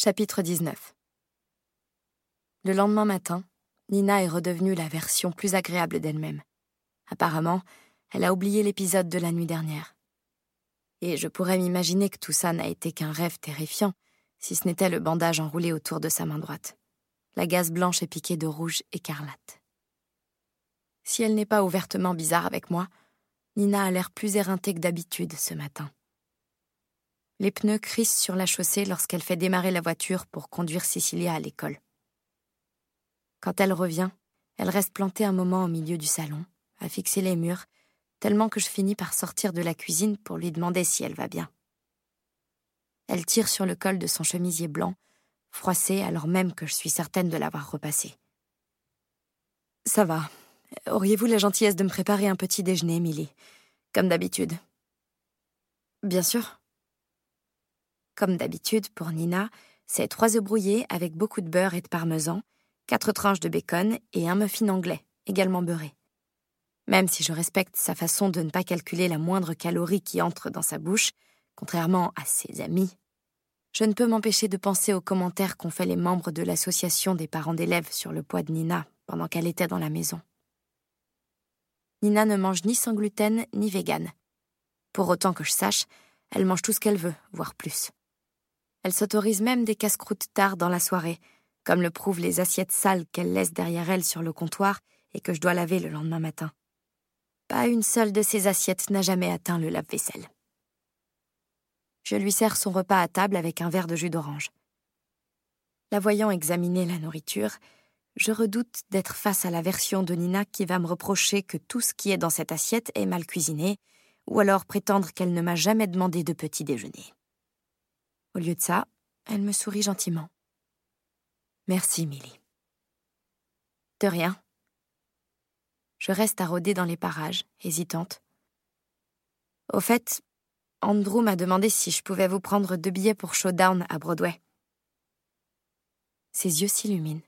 Chapitre 19. Le lendemain matin, Nina est redevenue la version plus agréable d'elle-même. Apparemment, elle a oublié l'épisode de la nuit dernière. Et je pourrais m'imaginer que tout ça n'a été qu'un rêve terrifiant, si ce n'était le bandage enroulé autour de sa main droite. La gaze blanche est piquée de rouge écarlate. Si elle n'est pas ouvertement bizarre avec moi, Nina a l'air plus éreintée que d'habitude ce matin. Les pneus crissent sur la chaussée lorsqu'elle fait démarrer la voiture pour conduire Cecilia à l'école. Quand elle revient, elle reste plantée un moment au milieu du salon, à fixer les murs, tellement que je finis par sortir de la cuisine pour lui demander si elle va bien. Elle tire sur le col de son chemisier blanc, froissé alors même que je suis certaine de l'avoir repassé. « Ça va. Auriez-vous la gentillesse de me préparer un petit déjeuner, Millie, comme d'habitude ?»« Bien sûr. » Comme d'habitude, pour Nina, c'est 3 œufs brouillés avec beaucoup de beurre et de parmesan, 4 tranches de bacon et un muffin anglais, également beurré. Même si je respecte sa façon de ne pas calculer la moindre calorie qui entre dans sa bouche, contrairement à ses amis, je ne peux m'empêcher de penser aux commentaires qu'ont fait les membres de l'association des parents d'élèves sur le poids de Nina pendant qu'elle était dans la maison. Nina ne mange ni sans gluten ni vegan. Pour autant que je sache, elle mange tout ce qu'elle veut, voire plus. Elle s'autorise même des casse-croûtes tard dans la soirée, comme le prouvent les assiettes sales qu'elle laisse derrière elle sur le comptoir et que je dois laver le lendemain matin. Pas une seule de ces assiettes n'a jamais atteint le lave-vaisselle. Je lui sers son repas à table avec un verre de jus d'orange. La voyant examiner la nourriture, je redoute d'être face à la version de Nina qui va me reprocher que tout ce qui est dans cette assiette est mal cuisiné, ou alors prétendre qu'elle ne m'a jamais demandé de petit déjeuner. Au lieu de ça, elle me sourit gentiment. « Merci, Millie. » »« De rien. » Je reste à rôder dans les parages, hésitante. « Au fait, Andrew m'a demandé si je pouvais vous prendre 2 billets pour Showdown à Broadway. » Ses yeux s'illuminent.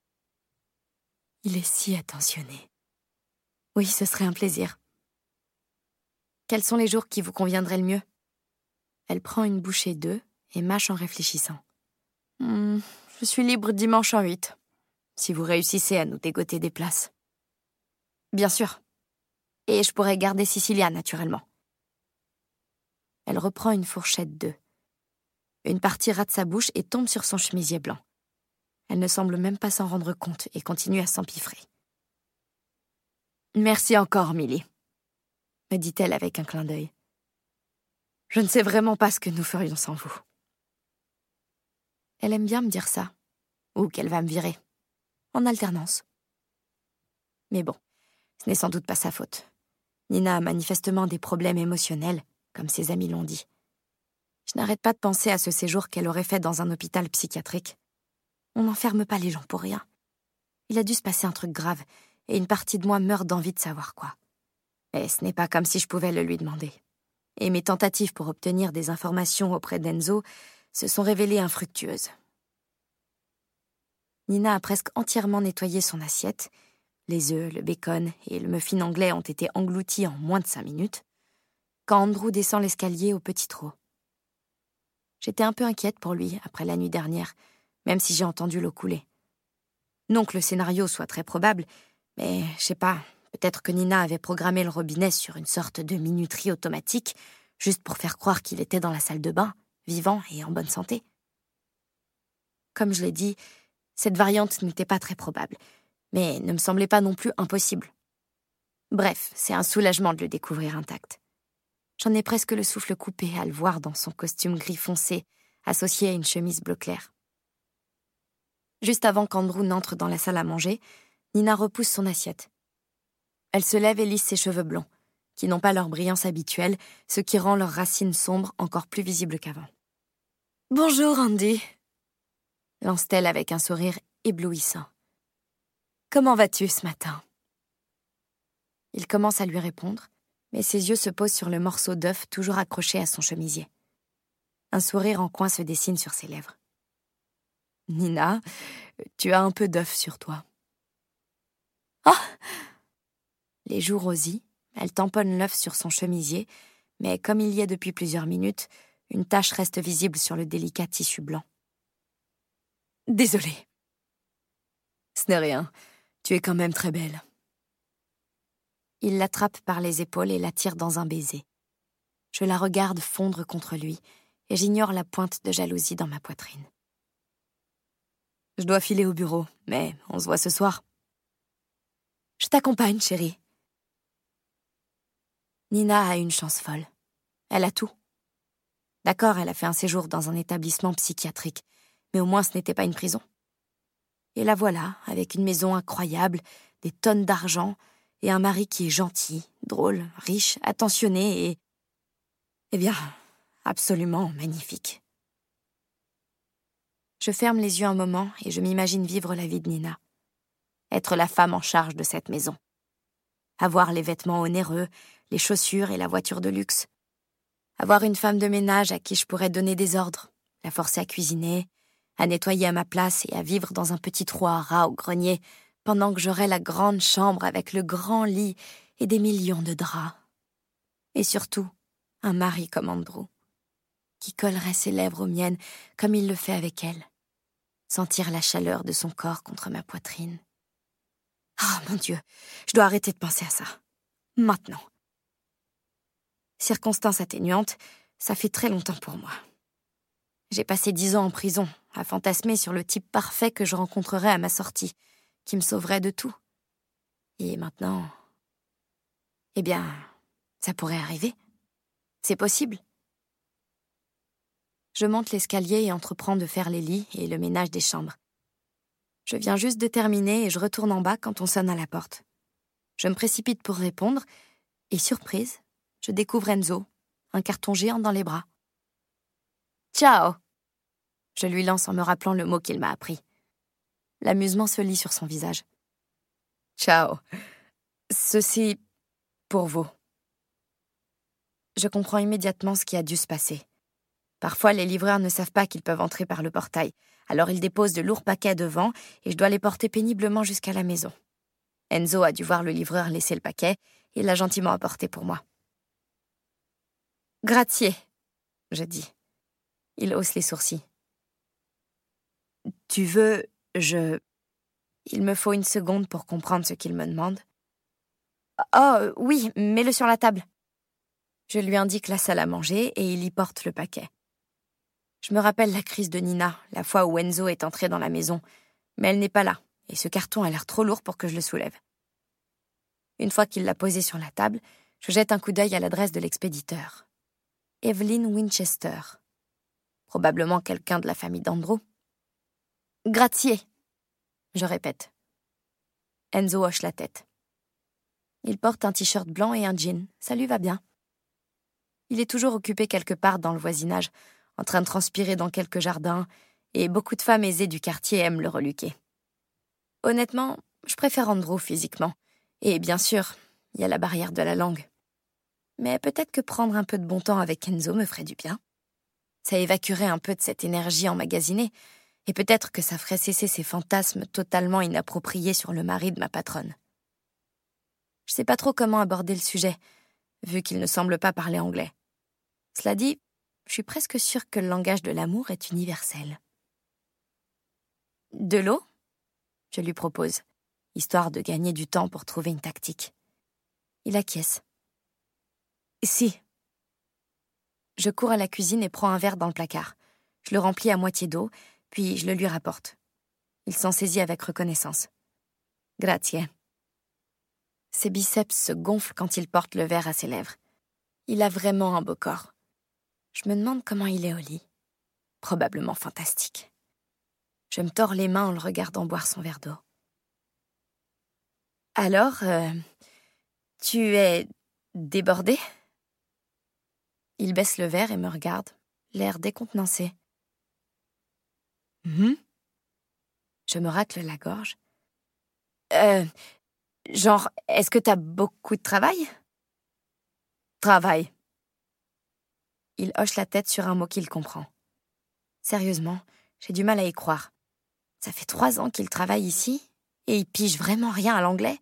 Il est si attentionné. « Oui, ce serait un plaisir. » »« Quels sont les jours qui vous conviendraient le mieux ?» Elle prend une bouchée d'œufs et mâche en réfléchissant. « Je suis libre dimanche en 8, si vous réussissez à nous dégoter des places. » »« Bien sûr. Et je pourrais garder Cecilia, naturellement. » Elle reprend une fourchette d'œufs. Une partie rate sa bouche et tombe sur son chemisier blanc. Elle ne semble même pas s'en rendre compte et continue à s'empiffrer. « Merci encore, Millie, » me dit-elle avec un clin d'œil. « Je ne sais vraiment pas ce que nous ferions sans vous. » Elle aime bien me dire ça, ou qu'elle va me virer, en alternance. Mais bon, ce n'est sans doute pas sa faute. Nina a manifestement des problèmes émotionnels, comme ses amis l'ont dit. Je n'arrête pas de penser à ce séjour qu'elle aurait fait dans un hôpital psychiatrique. On n'enferme pas les gens pour rien. Il a dû se passer un truc grave, et une partie de moi meurt d'envie de savoir quoi. Et ce n'est pas comme si je pouvais le lui demander. Et mes tentatives pour obtenir des informations auprès d'Enzo se sont révélées infructueuses. Nina a presque entièrement nettoyé son assiette. Les œufs, le bacon et le muffin anglais ont été engloutis en moins de 5 minutes, quand Andrew descend l'escalier au petit trot. J'étais un peu inquiète pour lui après la nuit dernière, même si j'ai entendu l'eau couler. Non que le scénario soit très probable, mais je sais pas, peut-être que Nina avait programmé le robinet sur une sorte de minuterie automatique, juste pour faire croire qu'il était dans la salle de bain, vivant et en bonne santé. Comme je l'ai dit, cette variante n'était pas très probable, mais ne me semblait pas non plus impossible. Bref, c'est un soulagement de le découvrir intact. J'en ai presque le souffle coupé à le voir dans son costume gris foncé, associé à une chemise bleu clair. Juste avant qu'Andrew n'entre dans la salle à manger, Nina repousse son assiette. Elle se lève et lisse ses cheveux blonds, qui n'ont pas leur brillance habituelle, ce qui rend leurs racines sombres encore plus visibles qu'avant. « Bonjour, Andy !» lance-t-elle avec un sourire éblouissant. « Comment vas-tu ce matin ?» Il commence à lui répondre, mais ses yeux se posent sur le morceau d'œuf toujours accroché à son chemisier. Un sourire en coin se dessine sur ses lèvres. « Nina, tu as un peu d'œuf sur toi. »« Ah !» Les joues rosient, elle tamponne l'œuf sur son chemisier, mais comme il y est depuis plusieurs minutes, une tache reste visible sur le délicat tissu blanc. Désolée. Ce n'est rien. Tu es quand même très belle. Il l'attrape par les épaules et l'attire dans un baiser. Je la regarde fondre contre lui et j'ignore la pointe de jalousie dans ma poitrine. Je dois filer au bureau, mais on se voit ce soir. Je t'accompagne, chérie. Nina a une chance folle. Elle a tout. D'accord, elle a fait un séjour dans un établissement psychiatrique, mais au moins ce n'était pas une prison. Et la voilà, avec une maison incroyable, des tonnes d'argent, et un mari qui est gentil, drôle, riche, attentionné et... Eh bien, absolument magnifique. Je ferme les yeux un moment et je m'imagine vivre la vie de Nina. Être la femme en charge de cette maison. Avoir les vêtements onéreux, les chaussures et la voiture de luxe. Avoir une femme de ménage à qui je pourrais donner des ordres, la forcer à cuisiner, à nettoyer à ma place et à vivre dans un petit trou à rats au grenier, pendant que j'aurais la grande chambre avec le grand lit et des millions de draps. Et surtout, un mari comme Andrew, qui collerait ses lèvres aux miennes comme il le fait avec elle. Sentir la chaleur de son corps contre ma poitrine. Ah, mon Dieu, je dois arrêter de penser à ça. Maintenant. Circonstance atténuante, ça fait très longtemps pour moi. J'ai passé 10 ans en prison, à fantasmer sur le type parfait que je rencontrerais à ma sortie, qui me sauverait de tout. Et maintenant... Eh bien, ça pourrait arriver. C'est possible. Je monte l'escalier et entreprends de faire les lits et le ménage des chambres. Je viens juste de terminer et je retourne en bas quand on sonne à la porte. Je me précipite pour répondre, et surprise, je découvre Enzo, un carton géant dans les bras. « Ciao !» Je lui lance en me rappelant le mot qu'il m'a appris. L'amusement se lit sur son visage. « Ciao. Ceci pour vous. » Je comprends immédiatement ce qui a dû se passer. Parfois, les livreurs ne savent pas qu'ils peuvent entrer par le portail, alors ils déposent de lourds paquets devant et je dois les porter péniblement jusqu'à la maison. Enzo a dû voir le livreur laisser le paquet et l'a gentiment apporté pour moi. « Grazie », je dis. Il hausse les sourcils. « Tu veux, je... » Il me faut une seconde pour comprendre ce qu'il me demande. « Oh, oui, mets-le sur la table. » Je lui indique la salle à manger et il y porte le paquet. Je me rappelle la crise de Nina, la fois où Enzo est entré dans la maison, mais elle n'est pas là, et ce carton a l'air trop lourd pour que je le soulève. Une fois qu'il l'a posé sur la table, je jette un coup d'œil à l'adresse de l'expéditeur. Evelyn Winchester. Probablement quelqu'un de la famille d'Andrew. « Grazie », je répète. Enzo hoche la tête. Il porte un t-shirt blanc et un jean, ça lui va bien. Il est toujours occupé quelque part dans le voisinage, en train de transpirer dans quelques jardins, et beaucoup de femmes aisées du quartier aiment le reluquer. Honnêtement, je préfère Andrew physiquement, et bien sûr, il y a la barrière de la langue. Mais peut-être que prendre un peu de bon temps avec Enzo me ferait du bien. Ça évacuerait un peu de cette énergie emmagasinée, et peut-être que ça ferait cesser ces fantasmes totalement inappropriés sur le mari de ma patronne. Je sais pas trop comment aborder le sujet, vu qu'il ne semble pas parler anglais. Cela dit, je suis presque sûre que le langage de l'amour est universel. « De l'eau ?» je lui propose, histoire de gagner du temps pour trouver une tactique. Il acquiesce. « Si. » Je cours à la cuisine et prends un verre dans le placard. Je le remplis à moitié d'eau, puis je le lui rapporte. Il s'en saisit avec reconnaissance. « Grazie. » Ses biceps se gonflent quand il porte le verre à ses lèvres. Il a vraiment un beau corps. Je me demande comment il est au lit. Probablement fantastique. Je me tords les mains en le regardant boire son verre d'eau. « Alors, tu es débordé ?» Il baisse le verre et me regarde, l'air décontenancé. « Je me racle la gorge. Genre, est-ce que t'as beaucoup de travail ?»« Travail. » Il hoche la tête sur un mot qu'il comprend. Sérieusement, j'ai du mal à y croire. Ça fait 3 ans qu'il travaille ici, et il pige vraiment rien à l'anglais.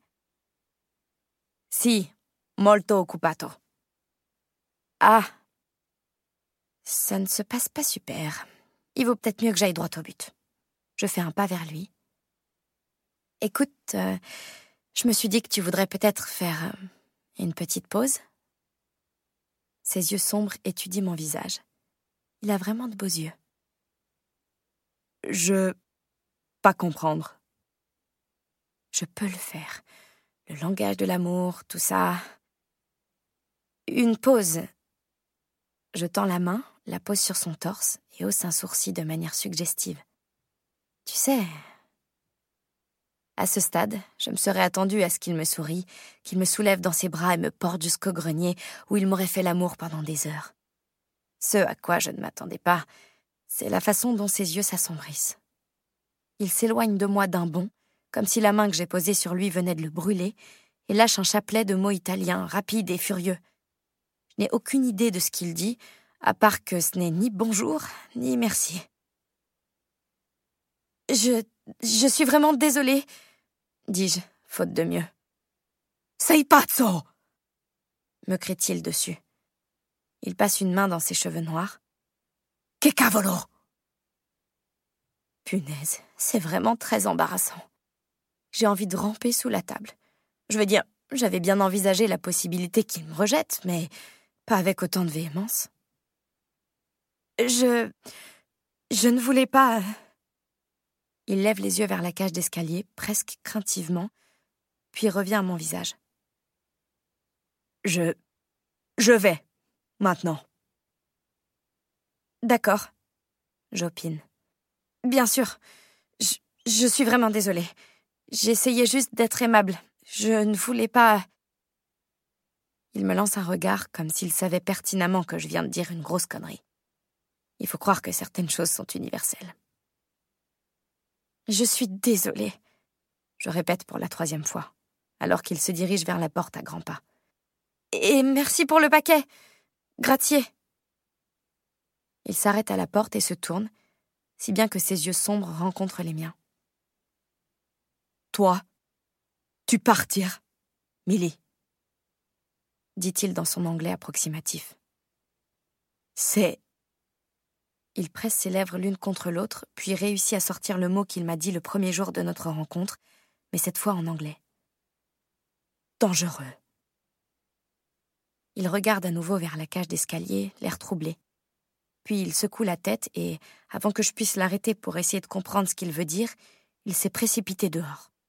Si, molto occupato. Ah, ça ne se passe pas super. Il vaut peut-être mieux que j'aille droit au but. Je fais un pas vers lui. « Écoute, je me suis dit que tu voudrais peut-être faire une petite pause. » Ses yeux sombres étudient mon visage. Il a vraiment de beaux yeux. Je... pas comprendre. Je peux le faire. Le langage de l'amour, tout ça. Une pause. Je tends la main, la pose sur son torse et hausse un sourcil de manière suggestive. Tu sais... À ce stade, je me serais attendue à ce qu'il me sourie, qu'il me soulève dans ses bras et me porte jusqu'au grenier où il m'aurait fait l'amour pendant des heures. Ce à quoi je ne m'attendais pas, c'est la façon dont ses yeux s'assombrissent. Il s'éloigne de moi d'un bond, comme si la main que j'ai posée sur lui venait de le brûler, et lâche un chapelet de mots italiens, rapides et furieux. Je n'ai aucune idée de ce qu'il dit, à part que ce n'est ni bonjour, ni merci. Je suis vraiment désolée, dis-je, faute de mieux. Sei pazzo! Me crie-t-il dessus. Il passe une main dans ses cheveux noirs. Que cavolo! Punaise, c'est vraiment très embarrassant. J'ai envie de ramper sous la table. Je veux dire, j'avais bien envisagé la possibilité qu'il me rejette, mais pas avec autant de véhémence. Je ne voulais pas... Il lève les yeux vers la cage d'escalier, presque craintivement, puis revient à mon visage. Je vais, maintenant. D'accord, j'opine. Bien sûr, je suis vraiment désolée. J'essayais juste d'être aimable. Je ne voulais pas... Il me lance un regard comme s'il savait pertinemment que je viens de dire une grosse connerie. Il faut croire que certaines choses sont universelles. Je suis désolée, je répète pour la 3e fois, alors qu'il se dirige vers la porte à grands pas. Et merci pour le paquet. Grazie. Il s'arrête à la porte et se tourne, si bien que ses yeux sombres rencontrent les miens. Toi, tu partir, Milly, dit-il dans son anglais approximatif. C'est... Il presse ses lèvres l'une contre l'autre, puis réussit à sortir le mot qu'il m'a dit le premier jour de notre rencontre, mais cette fois en anglais. Dangereux. Il regarde à nouveau vers la cage d'escalier, l'air troublé. Puis il secoue la tête et, avant que je puisse l'arrêter pour essayer de comprendre ce qu'il veut dire, il s'est précipité dehors.